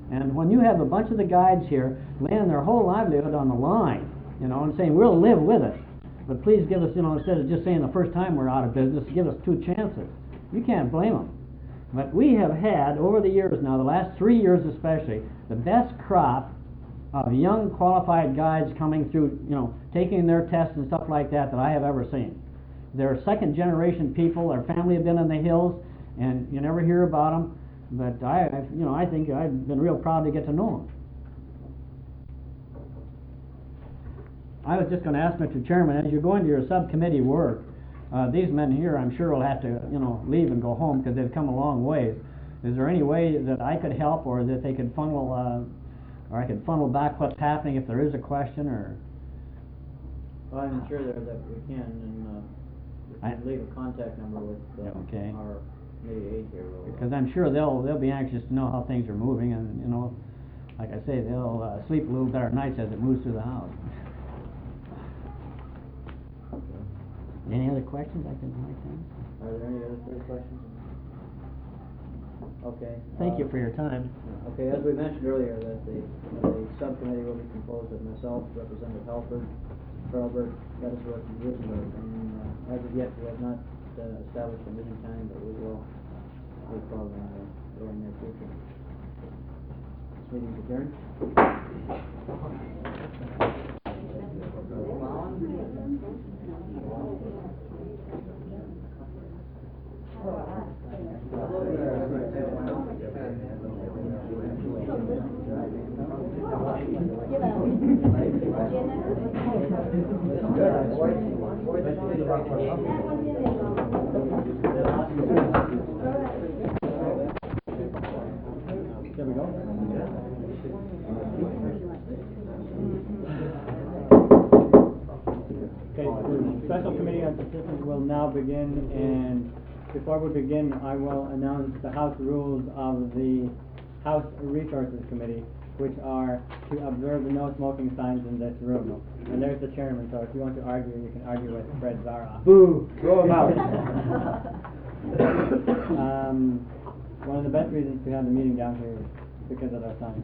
And when you have a bunch of the guides here laying their whole livelihood on the line, and saying we'll live with it, but please give us, instead of just saying the first time we're out of business, give us 2 chances. You can't blame them. But we have had, over the years now, the last 3 years especially, the best crop of young qualified guides coming through, taking their tests and stuff like that I have ever seen. They're second generation people. Their family have been in the hills, and you never hear about them. But I think I've been real proud to get to know them. I was just going to ask Mr. Chairman, as you go into your subcommittee work, these men here, I'm sure, will have to, leave and go home because they've come a long ways. Is there any way that I could help, or that they could funnel, or I could funnel back what's happening if there is a question, or? Well, I'm sure that we can, and we can leave a contact number with okay. our committee aide here. Because I'm sure they'll be anxious to know how things are moving, and like I say, they'll sleep a little better nights as it moves through the house. Any other questions I can answer? Are there any other further questions? Okay. Thank you for your time. Okay, as we mentioned earlier, that the subcommittee will be composed of myself, Representative Halford, Charlberg, Lettisworth, and Rosenberg. And as of yet, we have not established a meeting time, but we will probably in the very near future. This meeting is adjourned. There we go. Okay, the special committee on subsistence will now begin, and before we begin, I will announce the House rules of the House Resources Committee, which are to observe the no smoking signs in this room. And there's the chairman, so if you want to argue, you can argue with Fred Zara. Boo! Throw him out. One of the best reasons to have the meeting down here is because of our signs.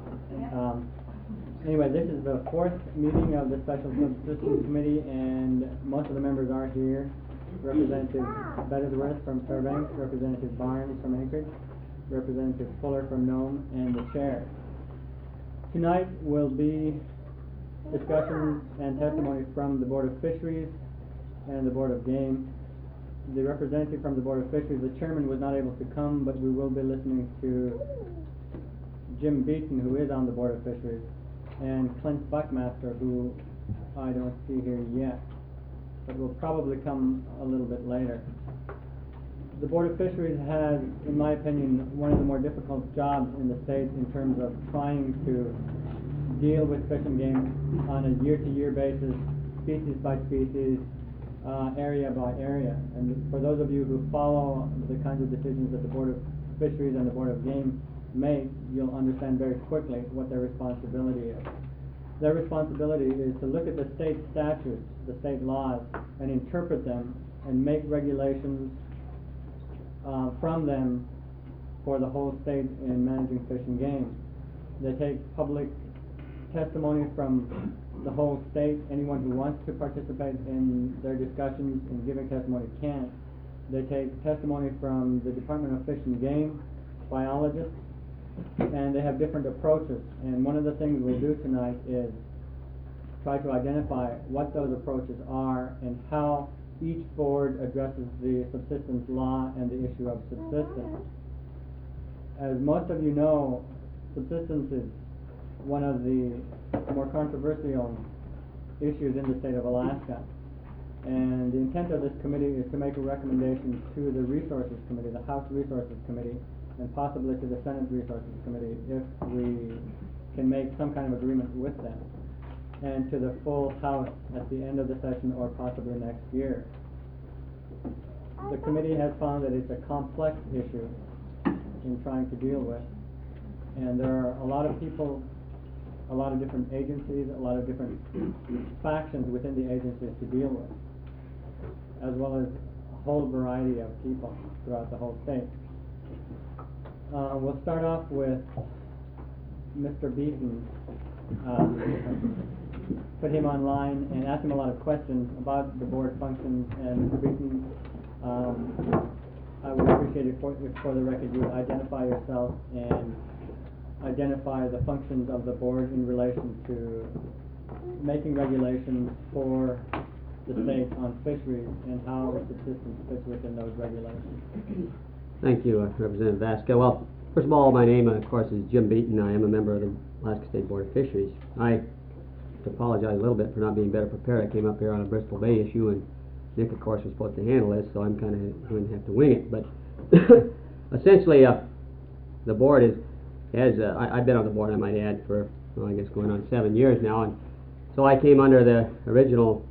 Anyway, this is the 4th meeting of the Special Subsistence Committee, and most of the members are here. Representative Bettisworth from Fairbanks, Representative Barnes from Anchorage, Representative Fuller from Nome, and the chair. Tonight will be discussions and testimony from the Board of Fisheries and the Board of Game. The representative from the Board of Fisheries, the chairman, was not able to come, but we will be listening to Jim Beaton, who is on the Board of Fisheries, and Clint Buckmaster, who I don't see here yet, but will probably come a little bit later. The Board of Fisheries has, in my opinion, one of the more difficult jobs in the state in terms of trying to deal with fish and game on a year-to-year basis, species by species, area by area. And for those of you who follow the kinds of decisions that the Board of Fisheries and the Board of Game make, you'll understand very quickly what their responsibility is. Their responsibility is to look at the state statutes, the state laws, and interpret them and make regulations from them for the whole state in managing fish and game. They take public testimony from the whole state. Anyone who wants to participate in their discussions and giving testimony can. They take testimony from the Department of Fish and Game, biologists, and they have different approaches. And one of the things we'll do tonight is try to identify what those approaches are and how each board addresses the subsistence law and the issue of subsistence. As most of you know, subsistence is one of the more controversial issues in the state of Alaska. And the intent of this committee is to make a recommendation to the Resources Committee, the House Resources Committee, and possibly to the Senate Resources Committee if we can make some kind of agreement with them, and to the full House at the end of the session or possibly next year. The committee has found that it's a complex issue in trying to deal with, and there are a lot of people, a lot of different agencies, a lot of different factions within the agencies to deal with, as well as a whole variety of people throughout the whole state. We'll start off with Mr. Beaton, put him online and asked him a lot of questions about the board functions. And Mr. Beaton, I would appreciate it if for the record you would identify yourself and identify the functions of the board in relation to making regulations for the state on fisheries and how subsistence fits within those regulations. Thank you, Representative Vasca. Well, first of all, my name, of course, is Jim Beaton. I am a member of the Alaska State Board of Fisheries. I have to apologize a little bit for not being better prepared. I came up here on a Bristol Bay issue, and Nick, of course, was supposed to handle this, so I'm kind of going to have to wing it. But essentially, the board is, I've been on the board, I might add, for, well, I guess going on 7 years now, and so I came under the original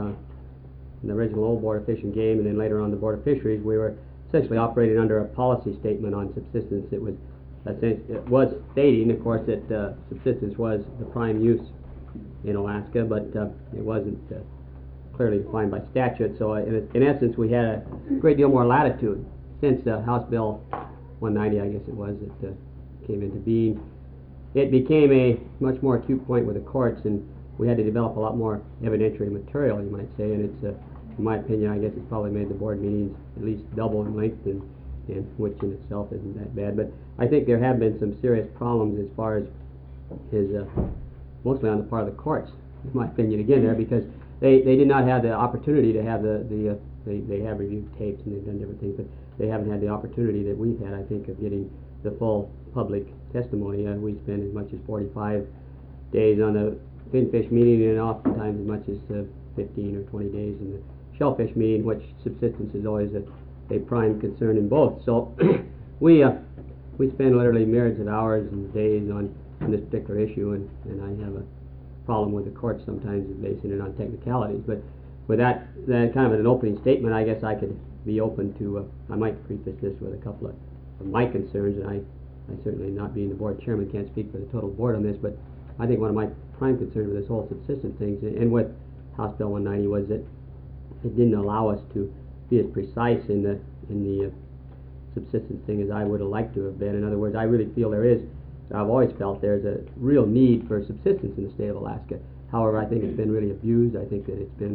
old Board of Fish and Game, and then later on the Board of Fisheries. We were essentially operating under a policy statement on subsistence. It was stating, of course, that subsistence was the prime use in Alaska, but it wasn't clearly defined by statute. So in essence, we had a great deal more latitude since House Bill 190, I guess it was, that came into being. It became a much more acute point with the courts, and we had to develop a lot more evidentiary material, you might say, and it's, in my opinion, I guess it's probably made the board meetings at least double in length, and which in itself isn't that bad. But I think there have been some serious problems as far as mostly on the part of the courts, in my opinion, again there, because they did not have the opportunity to have they have reviewed tapes and they've done different things, but they haven't had the opportunity that we've had, I think, of getting the full public testimony. We spend as much as 45 days on the finfish meeting, and oftentimes as much as 15 or 20 days in the shellfish meeting, which subsistence is always a prime concern in both. So we spend literally myriads of hours and days on this particular issue, and I have a problem with the courts sometimes basing it on technicalities. But with that kind of an opening statement, I guess I could be open to, I might preface this with a couple of my concerns, and I certainly, not being the board chairman, can't speak for the total board on this, but I think one of my prime concerns with this whole subsistence thing, and with House Bill 190, was that it didn't allow us to be as precise in the subsistence thing as I would have liked to have been. In other words, I really feel I've always felt there's a real need for subsistence in the state of Alaska. However, I think it's been really abused. I think that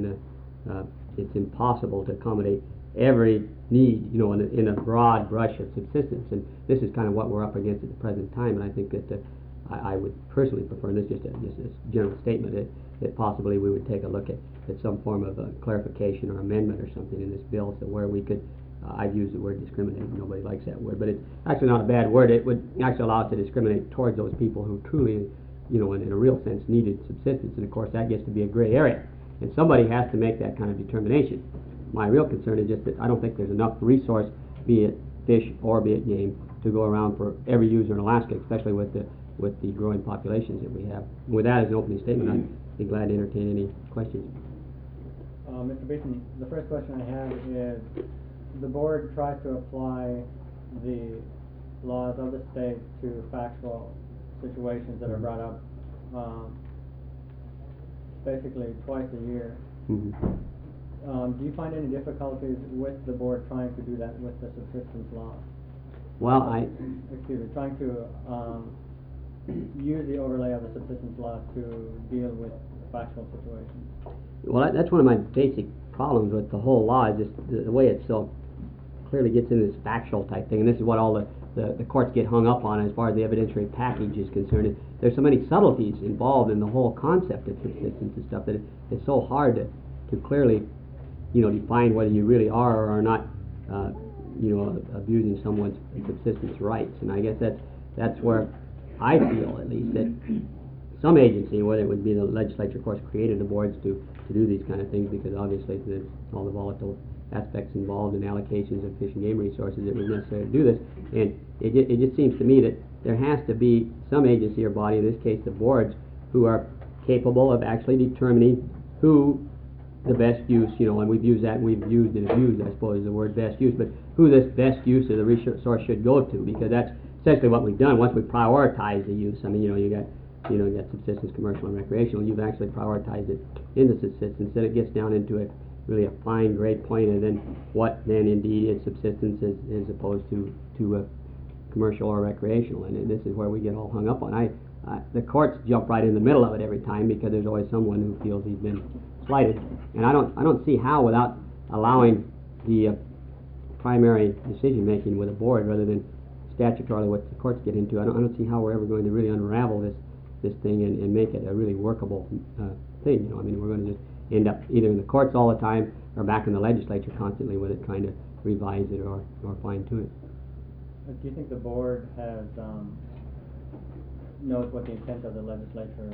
it's impossible to accommodate every need, in a broad brush of subsistence, and this is kind of what we're up against at the present time. And I think that I would personally prefer, and this is just a general statement, that possibly we would take a look at some form of a clarification or amendment or something in this bill, so where we could, I've used the word discriminate, nobody likes that word, but it's actually not a bad word. It would actually allow us to discriminate towards those people who truly, in a real sense, needed subsistence, and of course that gets to be a gray area, and somebody has to make that kind of determination. My real concern is just that I don't think there's enough resource, be it fish or be it game, to go around for every user in Alaska, especially with the growing populations that we have. And with that as an opening statement, I'd be glad to entertain any questions. Mr. Beaton, the first question I have is, the board tries to apply the laws of the state to factual situations that are brought up basically twice a year. Mm-hmm. Do you find any difficulties with the board trying to do that with the subsistence law? Well, trying to use the overlay of the subsistence law to deal with factual situations. Well, that's one of my basic problems with the whole law, is just the way it so clearly gets into this factual type thing, and this is what all the courts get hung up on as far as the evidentiary package is concerned. There's so many subtleties involved in the whole concept of subsistence and stuff that it's so hard to clearly, define whether you really are or are not, abusing someone's subsistence rights. And I guess that's where I feel, at least, that some agency, whether it would be the legislature, of course, created the boards to do these kind of things, because obviously there's all the volatile aspects involved in allocations of fish and game resources, it was necessary to do this. And it just seems to me that there has to be some agency or body, in this case the boards, who are capable of actually determining who the best use, and we've used and abused, I suppose, the word best use, but who this best use of the resource should go to, because that's essentially what we've done. Once we prioritize the use, you got subsistence, commercial, and recreational. You've actually prioritized it into subsistence. Then it gets down into really a fine gray point, and then what then indeed is subsistence as opposed to commercial or recreational. And this is where we get all hung up on. the courts jump right in the middle of it every time because there's always someone who feels he's been slighted. And I don't see how, without allowing the primary decision making with a board rather than statutorily what the courts get into, I don't see how we're ever going to really unravel this thing and make it a really workable thing. I mean, we're going to just end up either in the courts all the time or back in the legislature constantly with it, trying to revise it or fine tune it. Do you think the board has knows what the intent of the legislature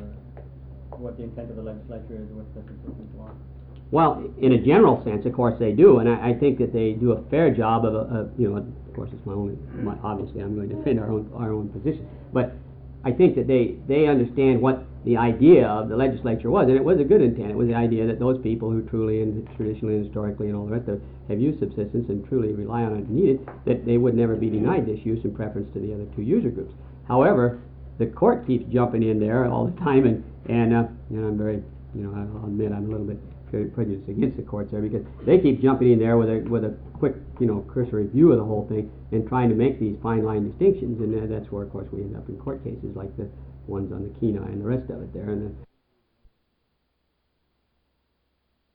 is with the subsistence law? Well, in a general sense, of course, they do, and I think that they do a fair job of of course, it's obviously I'm going to defend our own position, but I think that they understand what the idea of the legislature was, and it was a good intent. It was the idea that those people who truly and traditionally and historically and all the rest of it have used subsistence and truly rely on it and need it, that they would never be denied this use in preference to the other two user groups. However, the court keeps jumping in there all the time, and I'm very, I'll admit I'm a little bit prejudiced against the courts there because they keep jumping in there with a quick, cursory view of the whole thing and trying to make these fine line distinctions, and that's where, of course, we end up in court cases like the ones on the Kenai and the rest of it there. And